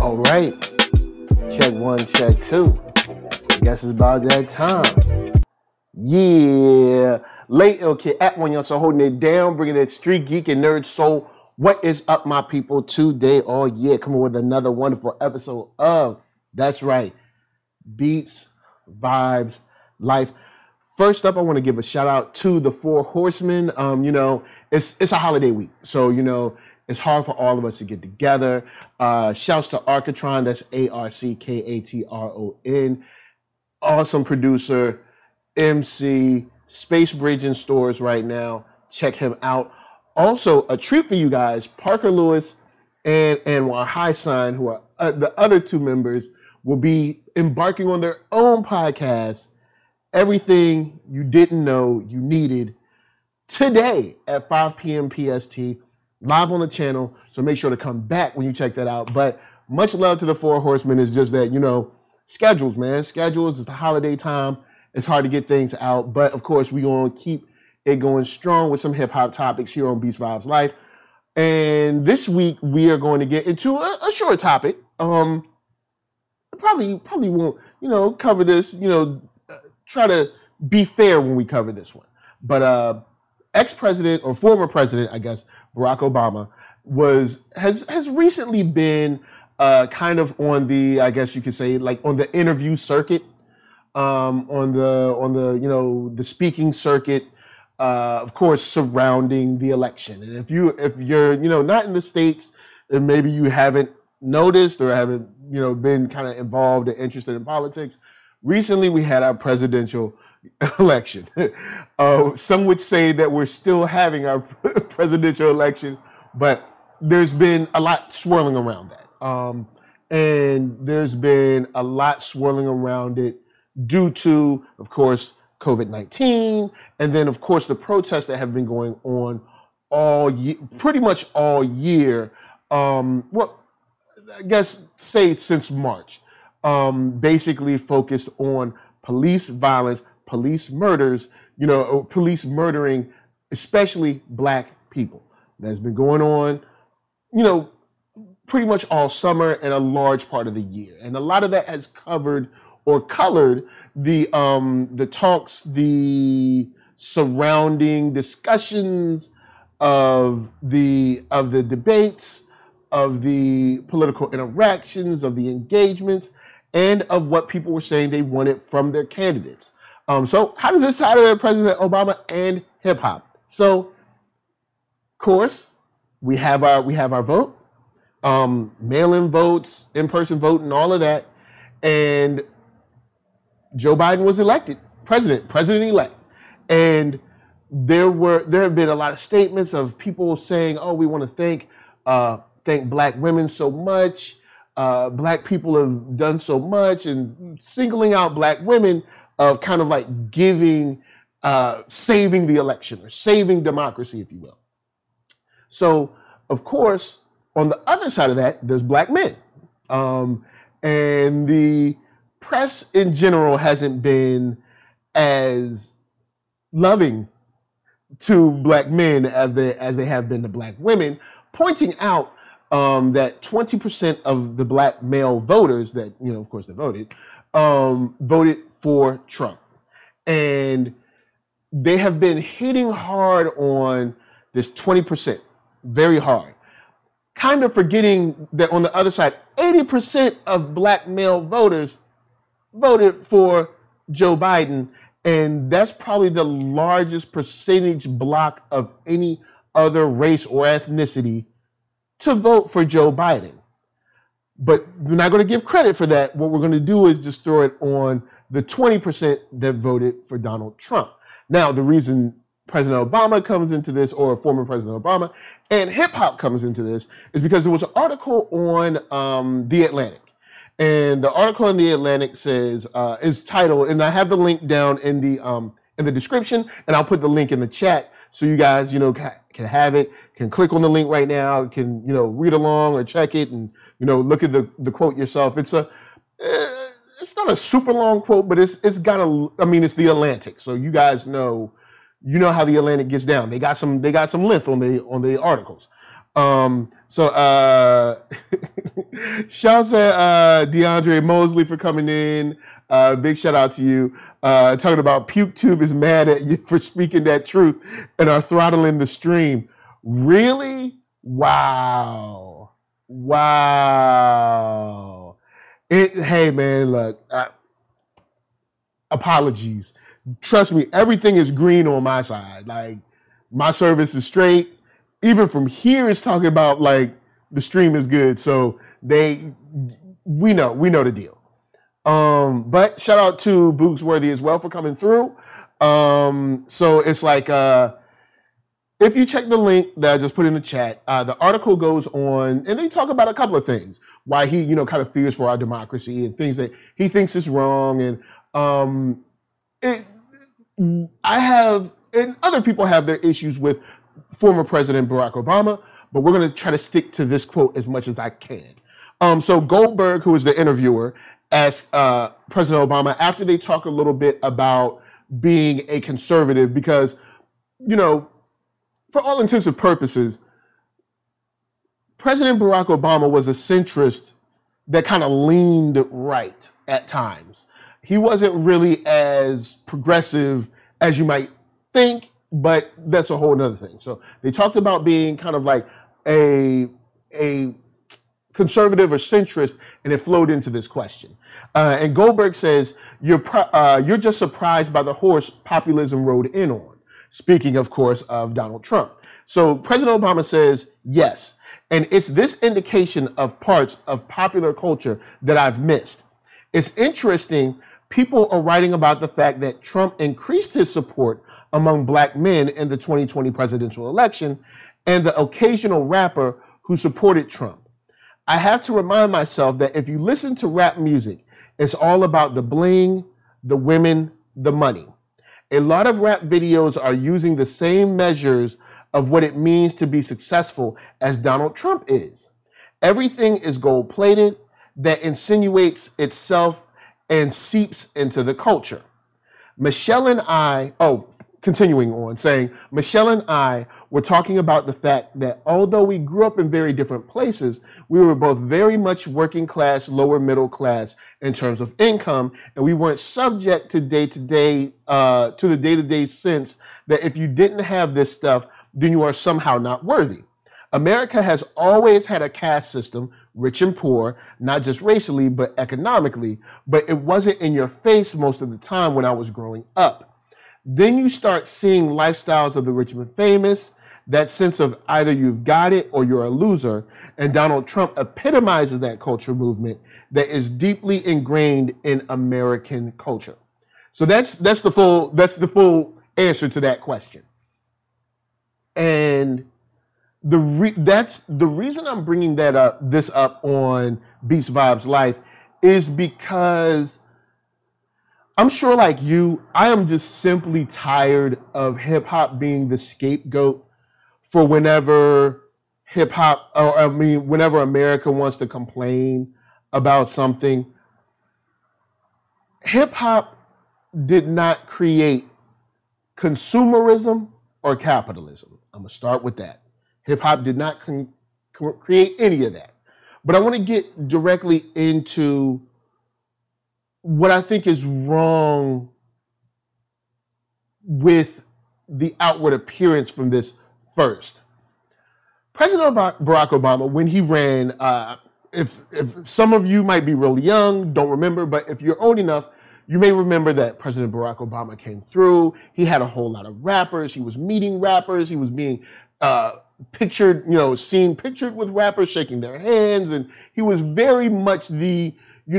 All right, check one, check two. I guess it's about that time. Yeah, late okay at one y'all, so holding it down, bringing that street geek and nerd soul. What is up, my people? Today, oh yeah, coming with another wonderful episode of That's Right, Beats, Vibes, Life. First up, I want to give a shout out to the Four Horsemen. It's a holiday week, so it's hard for all of us to get together. Shouts to Arcatron, that's Arcatron. Awesome producer, MC, Space Bridge in stores right now. Check him out. Also, a treat for you guys, Parker Lewis and Anwar Haisan, who are the other two members, will be embarking on their own podcast, Everything You Didn't Know You Needed, today at 5 p.m. PST, live on the channel. So make sure to come back when you check that out. But much love to the Four Horsemen. Is just that, schedules, man. Schedules, it's the holiday time. It's hard to get things out. But of course, we're going to keep it going strong with some hip hop topics here on Beats, Vibes, Life. And this week, we are going to get into a short topic. Probably won't, cover this, try to be fair when we cover this one. But ex-president or former president, I guess, Barack Obama has recently been kind of on the, I guess you could say, like on the interview circuit, on the speaking circuit, of course, surrounding the election. And if you're not in the States, and maybe you haven't noticed or haven't been kind of involved or interested in politics, recently we had our presidential election. Some would say that we're still having our presidential election, but there's been a lot swirling around that. And there's been a lot swirling around it due to, of course, COVID-19, and then, of course, the protests that have been going on all year, pretty much all year. I guess say since March, basically focused on police violence, police murders, police murdering, especially Black people. That's been going on, pretty much all summer and a large part of the year. And a lot of that has covered or colored the talks, the surrounding discussions of the debates, of the political interactions, of the engagements, and of what people were saying they wanted from their candidates. So how does this tie to President Obama and hip hop? So, of course, we have our vote, mail-in votes, in-person vote, and all of that. And Joe Biden was elected president-elect. And there have been a lot of statements of people saying, "Oh, we want to thank Black women so much. Black people have done so much," and singling out Black women of kind of like saving the election or saving democracy, if you will. So, of course, on the other side of that, there's Black men. And the press in general hasn't been as loving to Black men as they have been to Black women, pointing out that 20% of the Black male voters that, of course, they voted for Trump. And they have been hitting hard on this 20%, very hard. Kind of forgetting that on the other side, 80% of Black male voters voted for Joe Biden. And that's probably the largest percentage block of any other race or ethnicity to vote for Joe Biden. But we're not going to give credit for that. What we're going to do is just throw it on the 20% that voted for Donald Trump. Now, the reason President Obama comes into this, or former President Obama, and hip hop comes into this, is because there was an article on The Atlantic. And the article in The Atlantic says, is titled, and I have the link down in the description, and I'll put the link in the chat so you guys, can have it, can click on the link right now, can, read along or check it and, look at the quote yourself. It's not a super long quote, but it's it's The Atlantic. So you guys know how The Atlantic gets down. They got some length on the articles. So shouts at DeAndre Mosley for coming in. Big shout out to you. Talking about PukeTube is mad at you for speaking that truth and are throttling the stream. Really? Wow. Hey man, look, apologies. Trust me, everything is green on my side. Like, my service is straight. Even from here, it's talking about like the stream is good. So we know the deal. But shout out to Boogsworthy as well for coming through. So it's like, if you check the link that I just put in the chat, the article goes on and they talk about a couple of things. Why he, kind of fears for our democracy and things that he thinks is wrong. And, and other people have their issues with former President Barack Obama, but we're going to try to stick to this quote as much as I can. So Goldberg, who is the interviewer, asked President Obama after they talk a little bit about being a conservative because, for all intents and purposes, President Barack Obama was a centrist that kind of leaned right at times. He wasn't really as progressive as you might think, but that's a whole nother thing. So they talked about being kind of like a conservative or centrist, and it flowed into this question. And Goldberg says, you're just surprised by the horse populism rode in on. Speaking, of course, of Donald Trump. So President Obama says, yes, and it's this indication of parts of popular culture that I've missed. It's interesting, people are writing about the fact that Trump increased his support among black men in the 2020 presidential election and the occasional rapper who supported Trump. I have to remind myself that if you listen to rap music, it's all about the bling, the women, the money. A lot of rap videos are using the same measures of what it means to be successful as Donald Trump is. Everything is gold-plated that insinuates itself and seeps into the culture. Michelle and I, continuing on, saying, Michelle and I were talking about the fact that although we grew up in very different places, we were both very much working class, lower middle class in terms of income, and we weren't subject to the day-to-day sense that if you didn't have this stuff, then you are somehow not worthy. America has always had a caste system, rich and poor, not just racially, but economically, but it wasn't in your face most of the time when I was growing up. Then you start seeing lifestyles of the rich and famous, that sense of either you've got it or you're a loser, and Donald Trump epitomizes that culture movement that is deeply ingrained in American culture. So that's the full answer to that question. And that's the reason I'm bringing this up on Beast Vibes Life is because I'm sure like you, I am just simply tired of hip hop being the scapegoat for whenever whenever America wants to complain about something. Hip hop did not create consumerism or capitalism. I'm gonna start with that. Hip hop did not create any of that. But I want to get directly into what I think is wrong with the outward appearance from this first. President Barack Obama, when he ran, if some of you might be really young, don't remember, but if you're old enough, you may remember that President Barack Obama came through. He had a whole lot of rappers. He was meeting rappers. He was being seen pictured with rappers, shaking their hands. And he was very much the,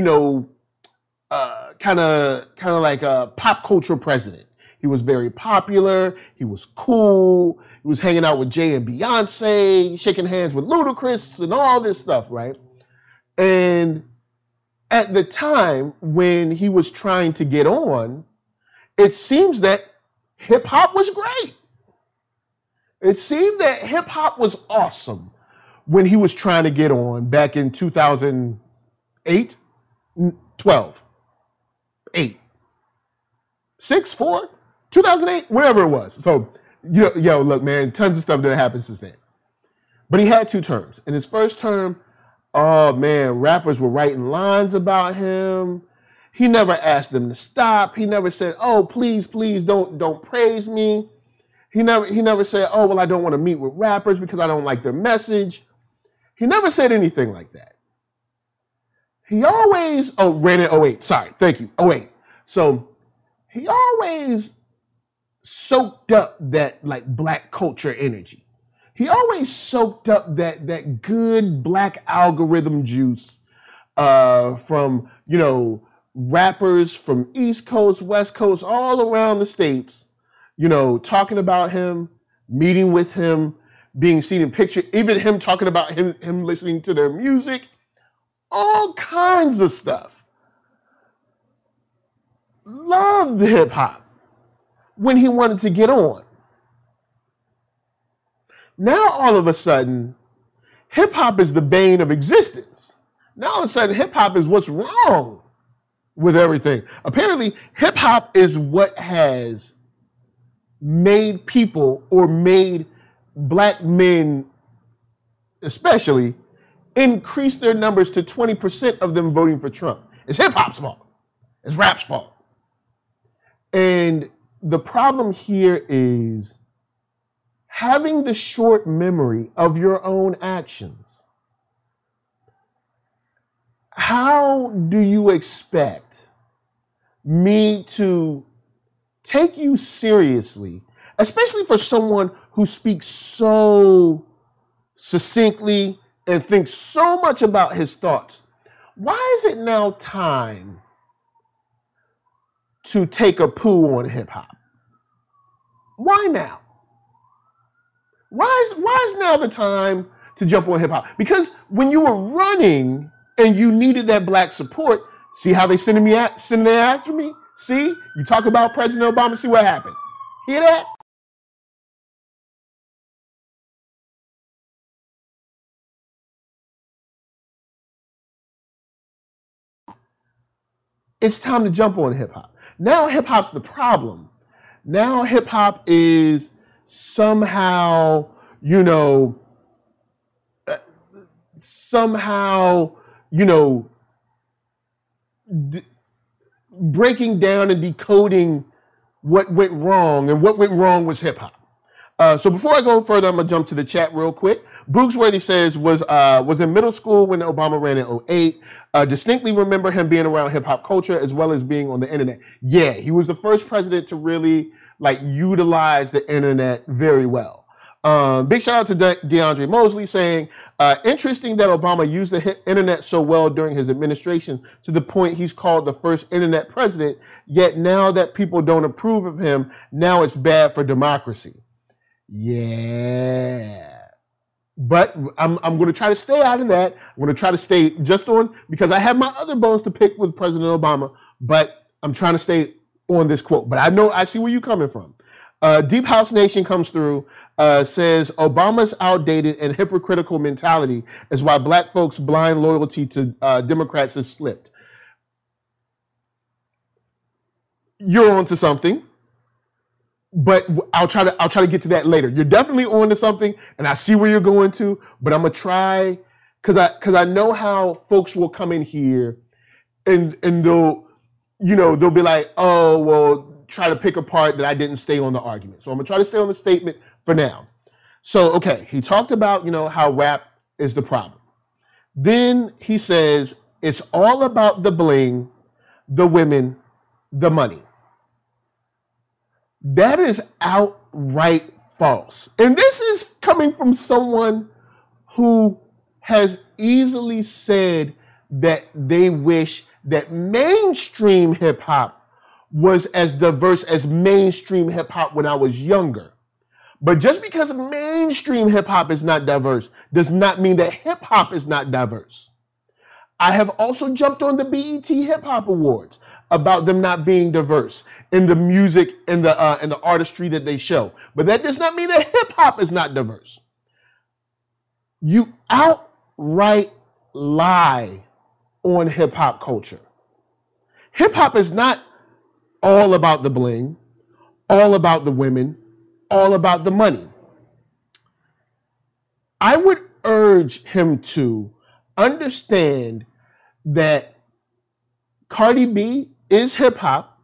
kind of like a pop culture president. He was very popular. He was cool. He was hanging out with Jay and Beyonce, shaking hands with Ludacris and all this stuff, right? And at the time when he was trying to get on, it seems that hip hop was great. It seemed that hip hop was awesome when he was trying to get on back in 2008, 12, 8, 6, 4, 2008, whatever it was. So, look, man, tons of stuff that happened since then. But he had 2 terms. In his first term, oh man, rappers were writing lines about him. He never asked them to stop. He never said, "Oh, please, please don't praise me." He never said, "Oh, well, I don't want to meet with rappers because I don't like their message." He never said anything like that. He always, ran in '08. Sorry, thank you. '08. So he always soaked up that like black culture energy. He always soaked up that good black algorithm juice from, rappers from East Coast, West Coast, all around the states, talking about him, meeting with him, being seen in picture, even him talking about him listening to their music, all kinds of stuff. Loved hip hop when he wanted to get on. Now all of a sudden, hip hop is the bane of existence. Now all of a sudden, hip hop is what's wrong with everything. Apparently, hip hop is what has made people, or made black men especially, increase their numbers to 20% of them voting for Trump. It's hip hop's fault. It's rap's fault. And the problem here is having the short memory of your own actions. How do you expect me to take you seriously, especially for someone who speaks so succinctly and thinks so much about his thoughts? Why is it now time to take a poo on hip hop? Why now? Why is now the time to jump on hip hop? Because when you were running and you needed that black support, see how they sending there after me? See, you talk about President Obama, see what happened. Hear that? It's time to jump on hip hop. Now hip hop's the problem. Now hip hop is somehow, breaking down and decoding what went wrong, and what went wrong was hip hop. So before I go further, I'm gonna jump to the chat real quick. Boogsworthy says, was in middle school when Obama ran in '08. Distinctly remember him being around hip hop culture as well as being on the internet. Yeah, he was the first president to really utilize the internet very well. Big shout out to DeAndre Mosley saying, interesting that Obama used the internet so well during his administration to the point he's called the first internet president, yet now that people don't approve of him, now it's bad for democracy. Yeah. But I'm going to try to stay out of that. I'm going to try to stay just on, because I have my other bones to pick with President Obama, but I'm trying to stay on this quote. But I see where you're coming from. Deep House Nation comes through, says Obama's outdated and hypocritical mentality is why black folks' blind loyalty to Democrats has slipped. You're onto something. But I'll try to get to that later. You're definitely on to something, and I see where you're going to, but I'm gonna try, because I know how folks will come in here and they'll be like, oh, well, try to pick apart that I didn't stay on the argument. So I'm gonna try to stay on the statement for now. So, okay, he talked about, how rap is the problem. Then he says, it's all about the bling, the women, the money. That is outright false. And this is coming from someone who has easily said that they wish that mainstream hip hop was as diverse as mainstream hip hop when I was younger. But just because mainstream hip hop is not diverse does not mean that hip hop is not diverse. I have also jumped on the BET Hip Hop Awards about them not being diverse in the music and the artistry that they show. But that does not mean that hip hop is not diverse. You outright lie on hip hop culture. Hip hop is not all about the bling, all about the women, all about the money. I would urge him to understand that Cardi B is hip hop,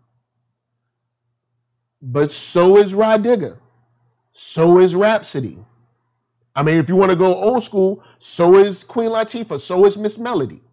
but so is Rah Digga. So is Rhapsody. I mean, if you want to go old school, so is Queen Latifah, so is Miss Melody.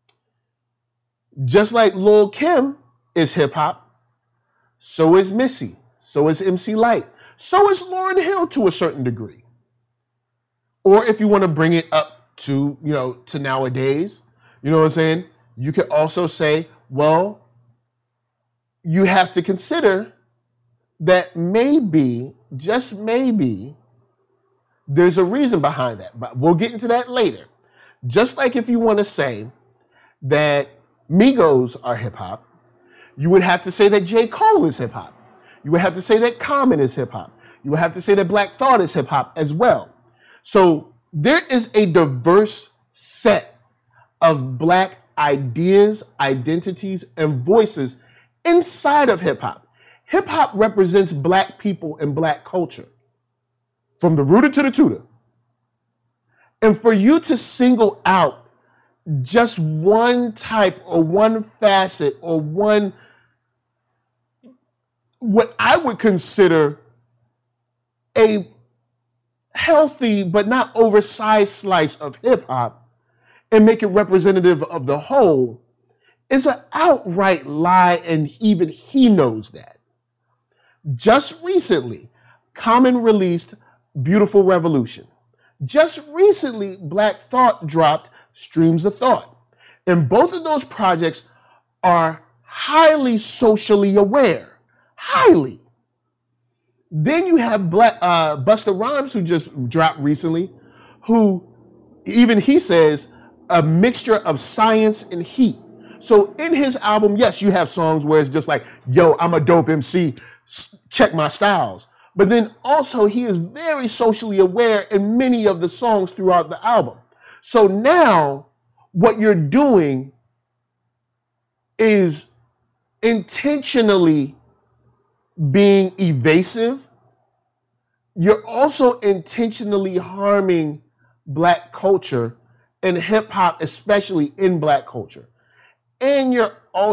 Just like Lil' Kim is hip hop, so is Missy, so is MC Lyte, so is Lauryn Hill to a certain degree. Or if you want to bring it up to, to nowadays, you know what I'm saying? You could also say, well, you have to consider that maybe, just maybe, there's a reason behind that. But we'll get into that later. Just like if you want to say that Migos are hip hop, you would have to say that J. Cole is hip hop. You would have to say that Common is hip hop. You would have to say that Black Thought is hip hop as well. So there is a diverse set of Black ideas, identities, and voices inside of hip hop. Hip hop represents Black people and Black culture, from the rooter to the tutor. And for you to single out just one type or one facet or one, what I would consider a healthy but not oversized slice of hip hop, and make it representative of the whole, is an outright lie, and even he knows that. Just recently, Common released Beautiful Revolution. Just recently, Black Thought dropped Streams of Thought. And both of those projects are highly socially aware. Highly. Then you have Busta Rhymes, who just dropped recently, who even he says a mixture of science and heat. So in his album, yes, you have songs where it's just like, yo, I'm a dope MC, check my styles. But then also he is very socially aware in many of the songs throughout the album. So now what you're doing is intentionally being evasive. You're also intentionally harming Black culture and hip hop, especially in Black culture. And you're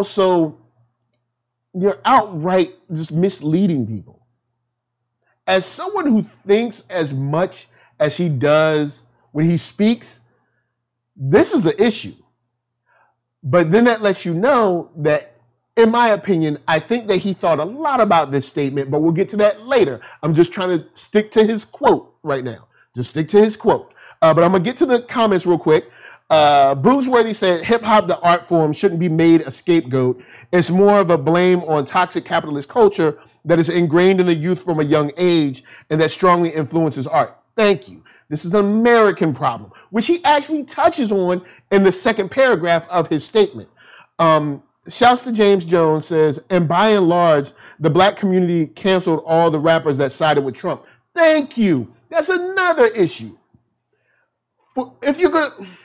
outright just misleading people. As someone who thinks as much as he does when he speaks, this is an issue. But then that lets you know that, in my opinion, I think that he thought a lot about this statement, but we'll get to that later. I'm just trying to stick to his quote right now. Just stick to his quote. But I'm going to get to the comments real quick. Boobsworthy said, hip-hop, the art form, shouldn't be made a scapegoat. It's more of a blame on toxic capitalist culture that is ingrained in the youth from a young age and that strongly influences art. Thank you. This is an American problem, which he actually touches on in the second paragraph of his statement. Shouts to James Jones says, and by and large, the Black community canceled all the rappers that sided with Trump. Thank you. That's another issue. If you're going to...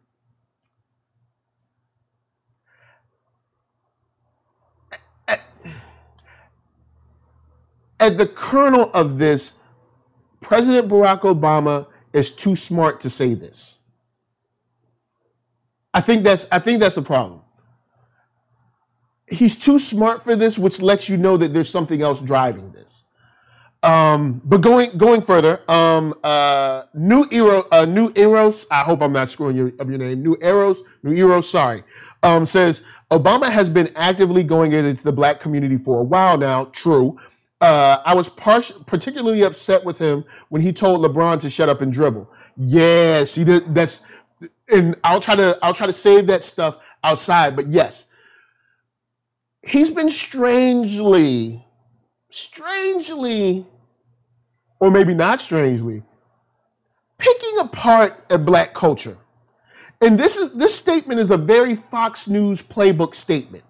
At the kernel of this, President Barack Obama is too smart to say this. I think that's the problem. He's too smart for this, which lets you know that there's something else driving this. But going further, New Eros, I hope I'm not screwing up your name. New Eros, sorry, says Obama has been actively going against the Black community for a while now. True. I was particularly upset with him when he told LeBron to shut up and dribble. Yeah, see that's, and I'll try to save that stuff outside. But yes, he's been strangely, or maybe not strangely, picking apart a Black culture. And this statement is a very Fox News playbook statement.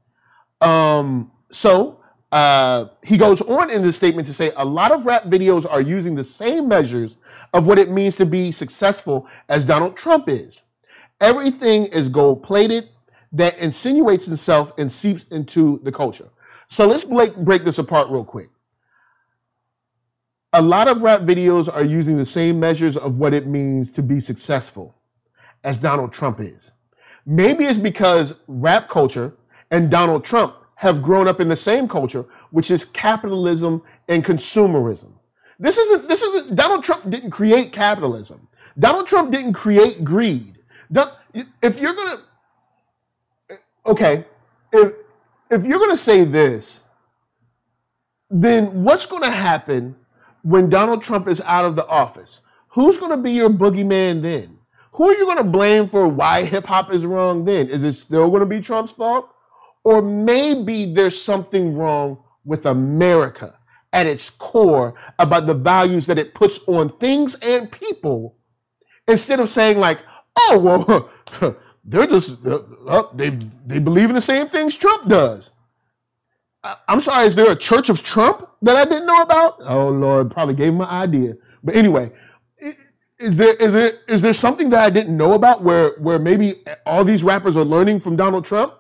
He goes on in this statement to say a lot of rap videos are using the same measures of what it means to be successful as Donald Trump is. Everything is gold-plated that insinuates itself and seeps into the culture. So let's break this apart real quick. A lot of rap videos are using the same measures of what it means to be successful as Donald Trump is. Maybe it's because rap culture and Donald Trump have grown up in the same culture, which is capitalism and consumerism. This isn't, Donald Trump didn't create capitalism. Donald Trump didn't create greed. If you're gonna, okay, if you're gonna say this, then what's gonna happen when Donald Trump is out of the office? Who's gonna be your boogeyman then? Who are you gonna blame for why hip hop is wrong then? Is it still gonna be Trump's fault? Or maybe there's something wrong with America at its core about the values that it puts on things and people, instead of saying like, oh, well, they're just, they believe in the same things Trump does. I'm sorry, is there a Church of Trump that I didn't know about? Oh Lord, probably gave him my idea. But anyway, is there something that I didn't know about where maybe all these rappers are learning from Donald Trump?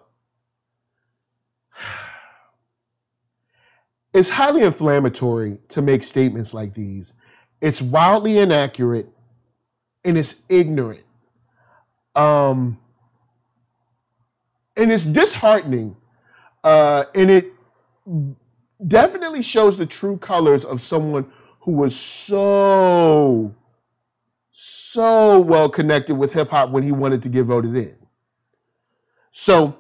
It's highly inflammatory to make statements like these. It's wildly inaccurate and it's ignorant. And it's disheartening. And it definitely shows the true colors of someone who was so well connected with hip hop when he wanted to get voted in. So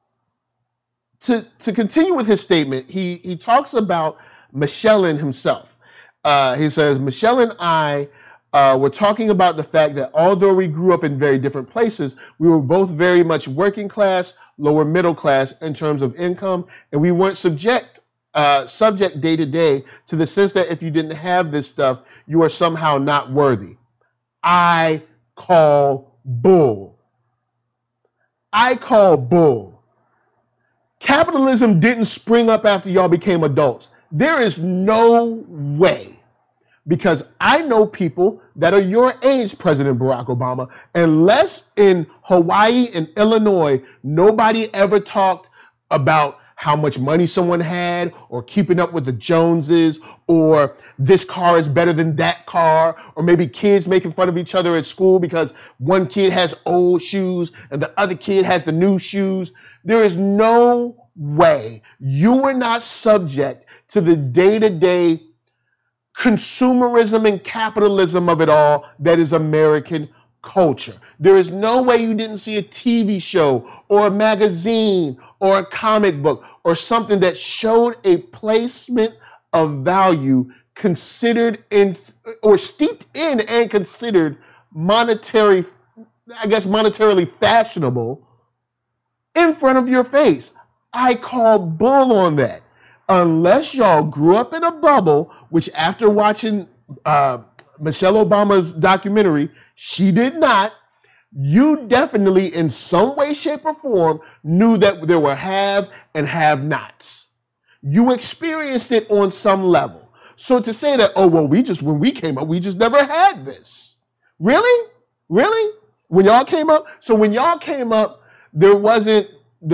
to continue with his statement, he talks about Michelin himself. He says, Michelle and I were talking about the fact that although we grew up in very different places, we were both very much working class, lower middle class in terms of income, and we weren't subject day to day to the sense that if you didn't have this stuff, you are somehow not worthy. I call bull. I call bull. Capitalism didn't spring up after y'all became adults. There is no way, because I know people that are your age, President Barack Obama, unless in Hawaii and Illinois, nobody ever talked about how much money someone had, or keeping up with the Joneses, or this car is better than that car, or maybe kids making fun of each other at school because one kid has old shoes and the other kid has the new shoes. There is no way you were not subject to the day-to-day consumerism and capitalism of it all that is American culture. There is no way you didn't see a TV show or a magazine or a comic book or something that showed a placement of value considered in or steeped in and considered monetarily fashionable in front of your face. I call bull on that. Unless y'all grew up in a bubble, which after watching Michelle Obama's documentary, she did not, you definitely in some way, shape, or form knew that there were have and have-nots. You experienced it on some level. So to say that, oh, well, when we came up, we just never had this. Really? Really? When y'all came up? So when y'all came up, there wasn't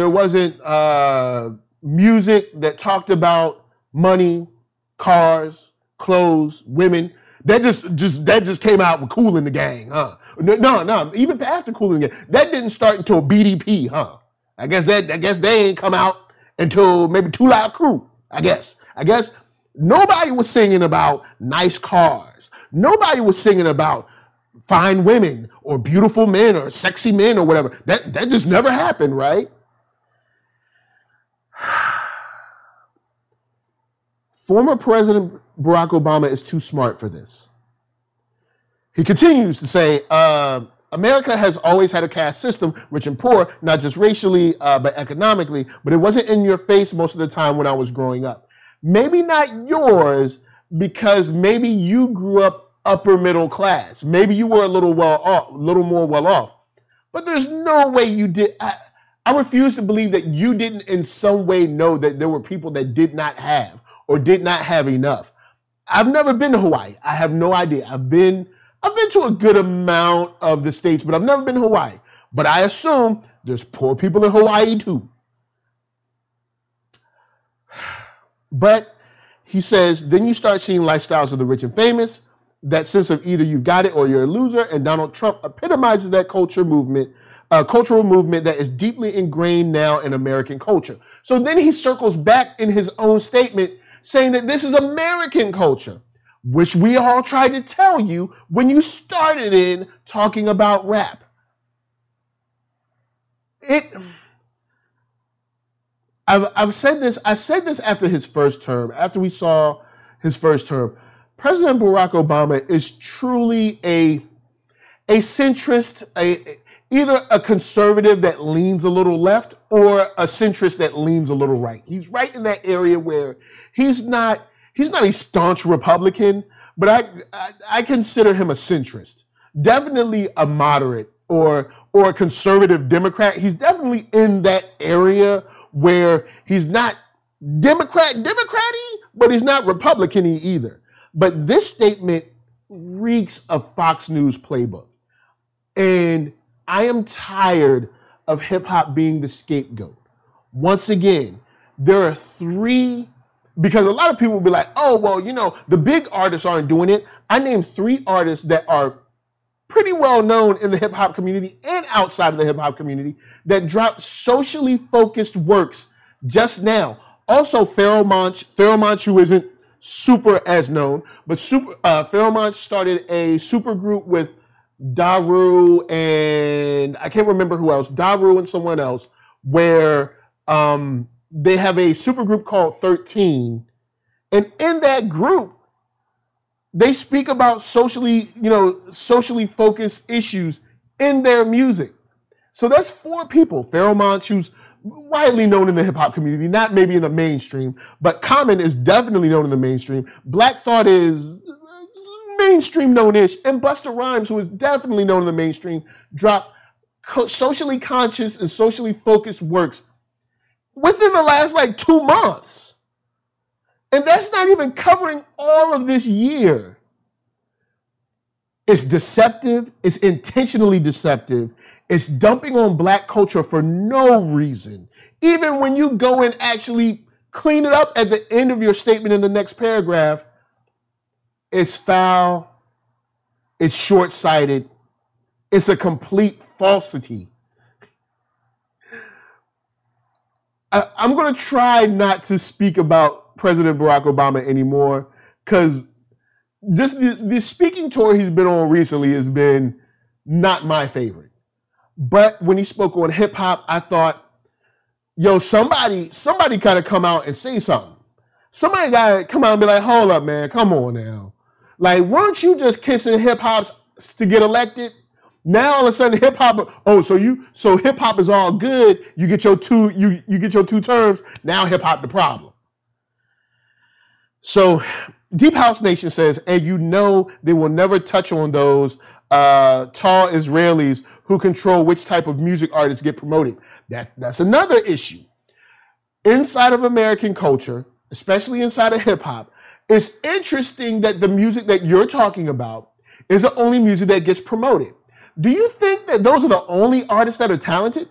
music that talked about money, cars, clothes, women. That just came out with Kool and the Gang, huh? No. Even after Kool and the Gang, that didn't start until BDP, huh? I guess they ain't come out until maybe 2 Live Crew. I guess nobody was singing about nice cars. Nobody was singing about fine women or beautiful men or sexy men or whatever. That just never happened, right? Former President Barack Obama is too smart for this. He continues to say, America has always had a caste system, rich and poor, not just racially, but economically, but it wasn't in your face most of the time when I was growing up. Maybe not yours, because maybe you grew up upper middle class. Maybe you were a little more well off, but there's no way you did. I refuse to believe that you didn't in some way know that there were people that did not have or did not have enough. I've never been to Hawaii. I have no idea. I've been to a good amount of the states, but I've never been to Hawaii. But I assume there's poor people in Hawaii too. But he says, then you start seeing lifestyles of the rich and famous, that sense of either you've got it or you're a loser, and Donald Trump epitomizes that cultural movement that is deeply ingrained now in American culture. So then he circles back in his own statement saying that this is American culture, which we all tried to tell you when you started in talking about rap. I've said this, I said this after his first term, after we saw his first term. President Barack Obama is truly a centrist, either a conservative that leans a little left or a centrist that leans a little right. He's right in that area where he's not a staunch Republican, but I consider him a centrist. Definitely a moderate or a conservative Democrat. He's definitely in that area where he's not Democrat-y, but he's not Republican-y either. But this statement reeks of Fox News playbook. And I am tired of hip hop being the scapegoat. Once again, there are three, because a lot of people will be like, oh, well, the big artists aren't doing it. I named 3 artists that are pretty well known in the hip hop community and outside of the hip hop community that dropped socially focused works just now. Also, Pharoah Monch, who isn't super as known, but Pharoah Monch started a super group with Daru and I can't remember who else, Daru and someone else, where they have a super group called 13. And in that group, they speak about socially focused issues in their music. So that's 4 people. Pharoah Monch, who's widely known in the hip hop community, not maybe in the mainstream, but Common is definitely known in the mainstream. Black Thought is mainstream known-ish, and Busta Rhymes, who is definitely known in the mainstream, dropped socially conscious and socially focused works within the last 2 months. And that's not even covering all of this year. It's deceptive. It's intentionally deceptive. It's dumping on Black culture for no reason. Even when you go and actually clean it up at the end of your statement in the next paragraph, it's foul. It's short-sighted. It's a complete falsity. I'm going to try not to speak about President Barack Obama anymore because just the speaking tour he's been on recently has been not my favorite. But when he spoke on hip hop, I thought, yo, somebody kind of come out and say something. Somebody got to come out and be like, hold up, man, come on now. Weren't you just kissing hip hops to get elected? Now all of a sudden hip hop, so hip hop is all good. You get your 2 terms. Now hip hop the problem. So Deep House Nation says, and they will never touch on those tall Israelis who control which type of music artists get promoted. That's another issue. Inside of American culture, especially inside of hip hop, it's interesting that the music that you're talking about is the only music that gets promoted. Do you think that those are the only artists that are talented?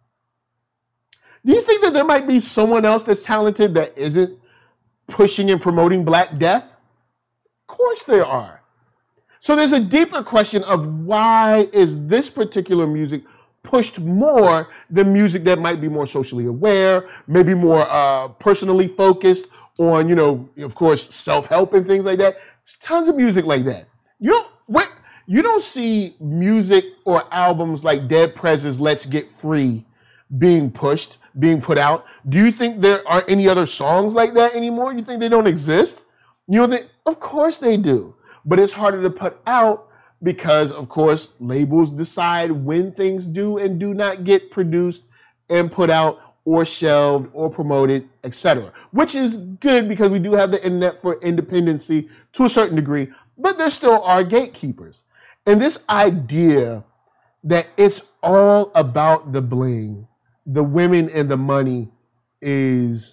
Do you think that there might be someone else that's talented that isn't pushing and promoting Black death? Of course there are. So there's a deeper question of why is this particular music pushed more than music that might be more socially aware, maybe more personally focused on, of course, self-help and things like that. There's tons of music like that. You don't see music or albums like Dead President's Let's Get Free being pushed, being put out. Do you think there are any other songs like that anymore? You think they don't exist? Of course they do. But it's harder to put out because, of course, labels decide when things do and do not get produced and put out or shelved or promoted, etc. Which is good because we do have the internet for independency to a certain degree, but there still are gatekeepers. And this idea that it's all about the bling, the women and the money is...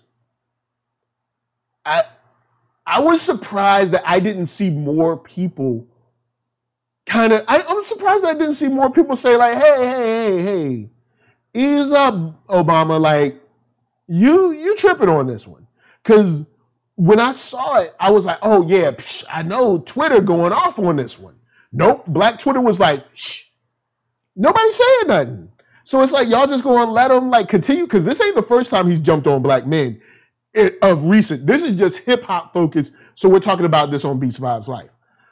I was surprised that I didn't see more people I'm surprised that I didn't see more people say hey, ease up, Obama. You tripping on this one. Because when I saw it, I was like, oh yeah, I know Twitter going off on this one. Nope, Black Twitter was like, shh, nobody saying nothing. So it's like, y'all just gonna let him like continue? Because this ain't the first time he's jumped on black men of recent. This is just hip hop focused. So we're talking about this on Beats Vibes Life.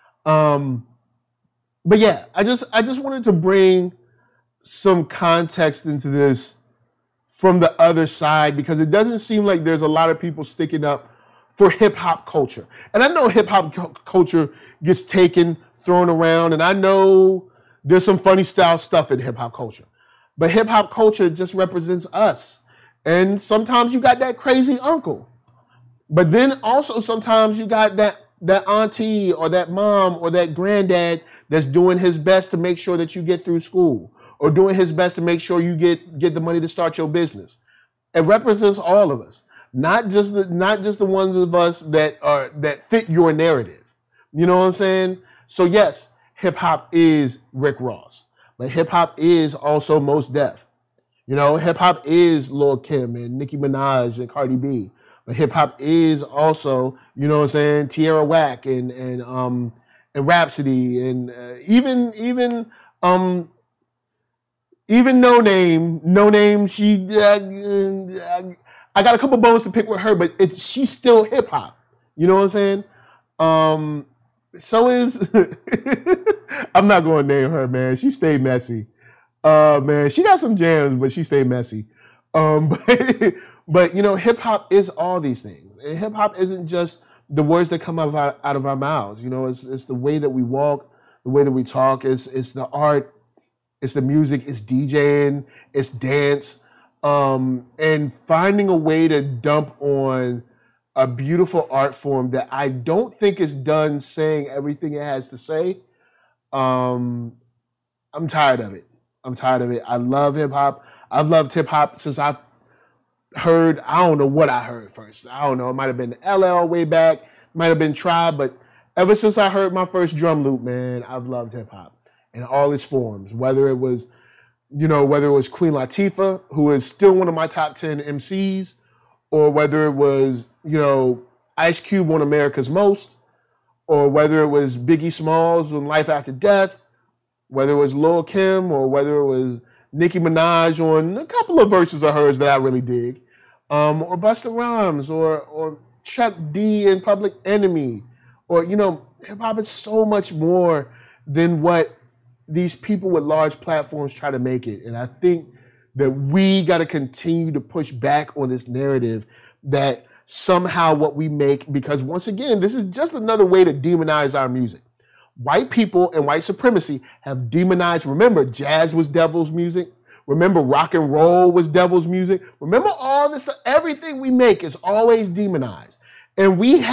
But yeah, I just wanted to bring some context into this from the other side, because it doesn't seem like there's a lot of people sticking up for hip hop culture. And I know hip hop culture gets taken, thrown around, and I know there's some funny style stuff in hip hop culture. But hip hop culture just represents us. And sometimes you got that crazy uncle. But then also sometimes you got that auntie or that mom or that granddad that's doing his best to make sure that you get through school, or doing his best to make sure you get the money to start your business. It represents all of us, not just the ones of us that fit your narrative. You know what I'm saying? So yes, hip hop is Rick Ross, but hip hop is also Mos Def. You know, hip hop is Lil' Kim and Nicki Minaj and Cardi B. But hip hop is also, you know what I'm saying, Tierra Whack and Rhapsody and even No Name. She I got a couple bones to pick with her, but she's still hip hop. You know what I'm saying? So is I'm not going to name her, man. She stayed messy. Man, she got some jams, but she stayed messy. But you know, hip hop is all these things. And hip hop isn't just the words that come out of our mouths. You know, it's the way that we walk, the way that we talk. It's the art, it's the music, it's DJing, it's dance, and finding a way to dump on a beautiful art form that I don't think is done saying everything it has to say. I'm tired of it. I love hip hop. I've loved hip hop since I've heard, I don't know what I heard first. I don't know. It might have been LL way back, might have been Tribe, but ever since I heard my first drum loop, man, I've loved hip hop in all its forms. Whether it was Queen Latifah, who is still one of my top 10 MCs, or whether it was, you know, Ice Cube on America's Most, or whether it was Biggie Smalls on Life After Death, whether it was Lil' Kim, or whether it was Nicki Minaj on a couple of verses of hers that I really dig, or Busta Rhymes, or Chuck D and Public Enemy, or, you know, hip hop is so much more than what these people with large platforms try to make it. And I think that we got to continue to push back on this narrative that somehow what we make, because once again, this is just another way to demonize our music. White people and white supremacy have demonized. Remember, jazz was devil's music. Remember, rock and roll was devil's music. Remember all this stuff. Everything we make is always demonized. And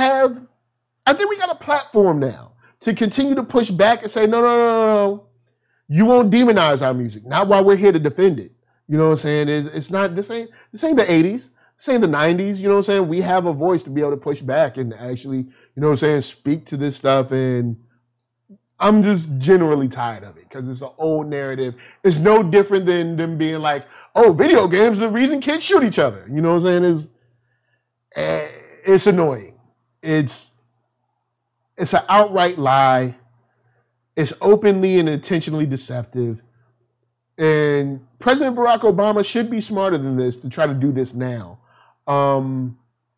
I think we got a platform now to continue to push back and say, no. You won't demonize our music. Not while we're here to defend it. You know what I'm saying? This ain't the 80s. This ain't the 90s. You know what I'm saying? We have a voice to be able to push back and actually, you know what I'm saying, speak to this stuff. And I'm just generally tired of it because it's an old narrative. It's no different than them being like, oh, video games are the reason kids shoot each other. You know what I'm saying? It's annoying. It's an outright lie. It's openly and intentionally deceptive. And President Barack Obama should be smarter than this to try to do this now. And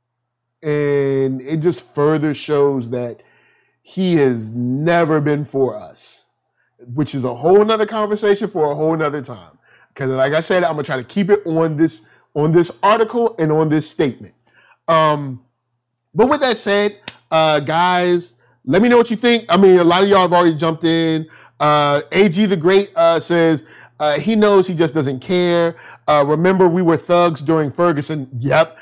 it just further shows that he has never been for us, which is a whole nother conversation for a whole nother time. Because like I said, I'm gonna try to keep it on this article and on this statement. But with that said, guys, let me know what you think. I mean, a lot of y'all have already jumped in. AG the Great says he knows, he just doesn't care. Remember, we were thugs during Ferguson. Yep.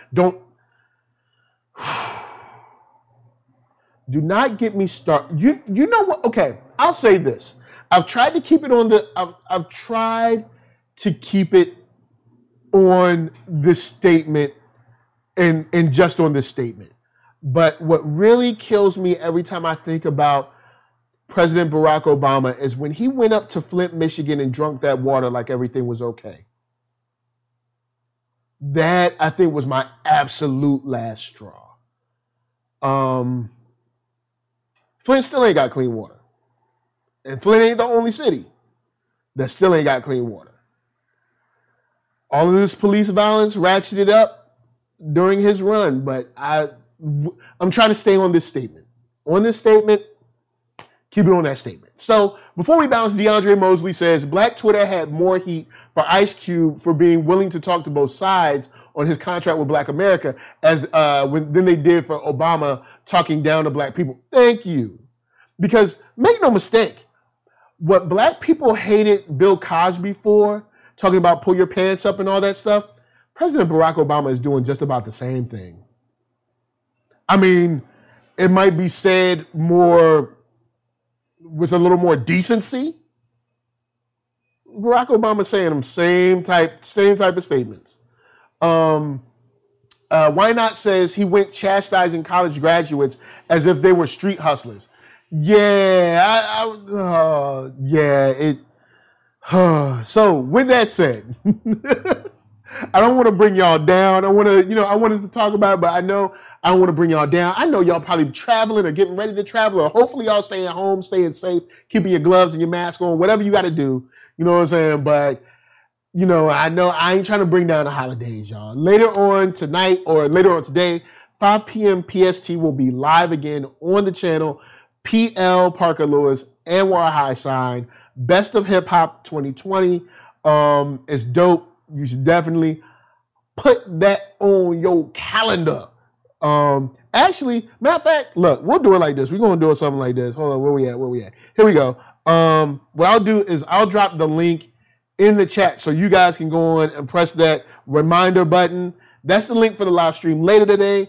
Do not get me started. You know what? Okay, I'll say this. I've tried to keep it on I've tried to keep it on this statement and just on this statement. But what really kills me every time I think about President Barack Obama is when he went up to Flint, Michigan and drank that water like everything was okay. That, I think, was my absolute last straw. Flint still ain't got clean water. And Flint ain't the only city that still ain't got clean water. All of this police violence ratcheted up during his run, but I'm trying to stay on this statement. On this statement, keep it on that statement. So before we bounce, DeAndre Mosley says Black Twitter had more heat for Ice Cube for being willing to talk to both sides on his contract with Black America than they did for Obama talking down to Black people. Thank you. Because make no mistake, what Black people hated Bill Cosby for, talking about pull your pants up and all that stuff, President Barack Obama is doing just about the same thing. I mean, it might be said more with a little more decency. Barack Obama saying them same type of statements. Why Not says he went chastising college graduates as if they were street hustlers. Yeah, So with that said, I don't want to bring y'all down. I want us to talk about it, but I don't want to bring y'all down. I know y'all probably traveling or getting ready to travel, or hopefully y'all staying home, staying safe, keeping your gloves and your mask on, whatever you got to do. You know what I'm saying? But, I know I ain't trying to bring down the holidays, y'all. Later on tonight or later on today, 5 p.m. PST will be live again on the channel. PL Parker Lewis, Anwar High Sign, Best of Hip Hop 2020. It's dope. You should definitely put that on your calendar. Actually, matter of fact, look, we'll do it like this. We're going to do something like this. Hold on, where we at? Here we go. What I'll do is I'll drop the link in the chat so you guys can go on and press that reminder button. That's the link for the live stream later today.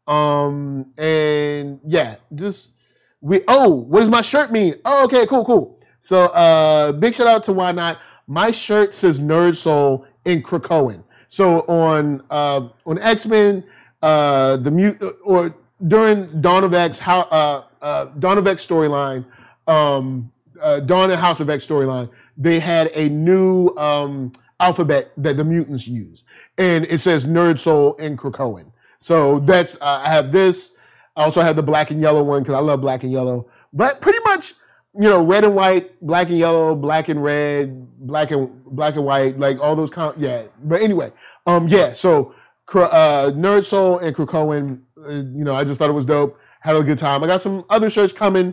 And yeah, what does my shirt mean? Oh, okay, cool. So, big shout out to Why Not. My shirt says Nerd Soul in Krakoan. So on X-Men, or during Dawn of X, Dawn of X storyline, Dawn and House of X storyline, they had a new alphabet that the mutants use, and it says Nerd Soul in Krakoan. So that's I have this. I also have the black and yellow one because I love black and yellow. But pretty much, red and white, black and yellow, black and red, black and white, like all those yeah. But anyway, so Nerd Soul and Krakoan, I just thought it was dope. Had a good time. I got some other shirts coming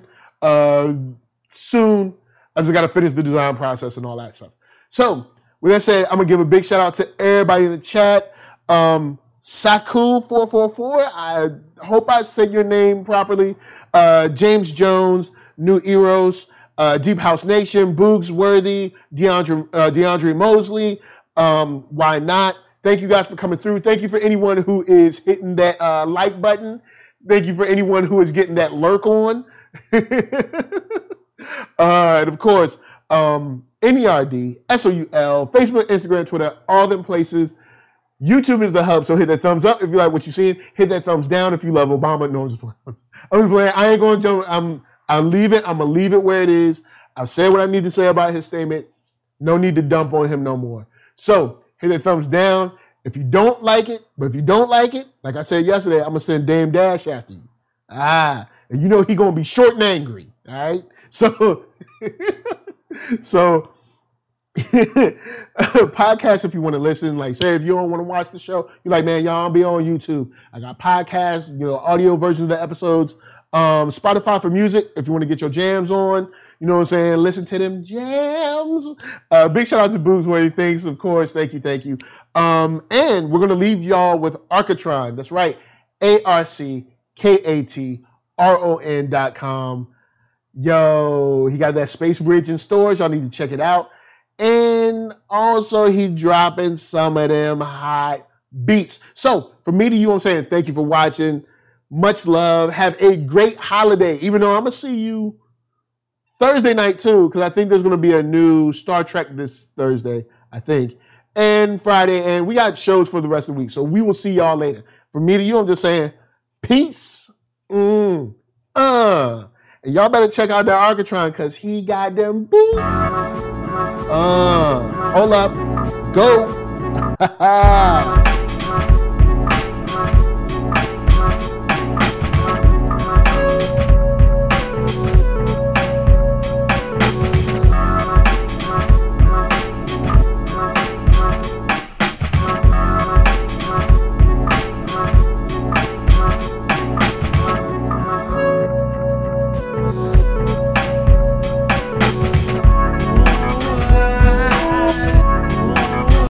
soon. I just got to finish the design process and all that stuff. So with that said, I'm going to give a big shout out to everybody in the chat. Saku444, I hope I said your name properly. James Jones, New Eros, Deep House Nation, Boogs Worthy, DeAndre Mosley, Why Not? Thank you guys for coming through. Thank you for anyone who is hitting that like button. Thank you for anyone who is getting that lurk on. And of course, NERD, SOUL, Facebook, Instagram, Twitter, all them places. YouTube is the hub, so hit that thumbs up if you like what you're seeing. Hit that thumbs down if you love Obama. No, I'm just playing. I ain't going to jump. I'll leave it. I'm going to leave it where it is. I've said what I need to say about his statement. No need to dump on him no more. So hit that thumbs down if you don't like it. But if you don't like it, like I said yesterday, I'm going to send Dame Dash after you. And he going to be short and angry. All right? So podcast if you want to listen. Like, say if you don't want to watch the show, you're like, man, y'all be on YouTube. I got podcasts, audio versions of the episodes. Spotify for music if you want to get your jams on. You know what I'm saying? Listen to them jams. Big shout out to Boogs Worthy. Thanks, of course. Thank you. And we're going to leave y'all with Arcatron. That's right. ARCKATRON.com. Yo, he got that Space Bridge in stores. Y'all need to check it out. And also, he dropping some of them hot beats. So, from me to you, I'm saying thank you for watching. Much love. Have a great holiday. Even though I'm going to see you Thursday night, too, because I think there's going to be a new Star Trek this Thursday, I think, and Friday. And we got shows for the rest of the week. So, we will see y'all later. From me to you, I'm just saying peace. And y'all better check out that Arcatron because he got them beats. Hold up. Go.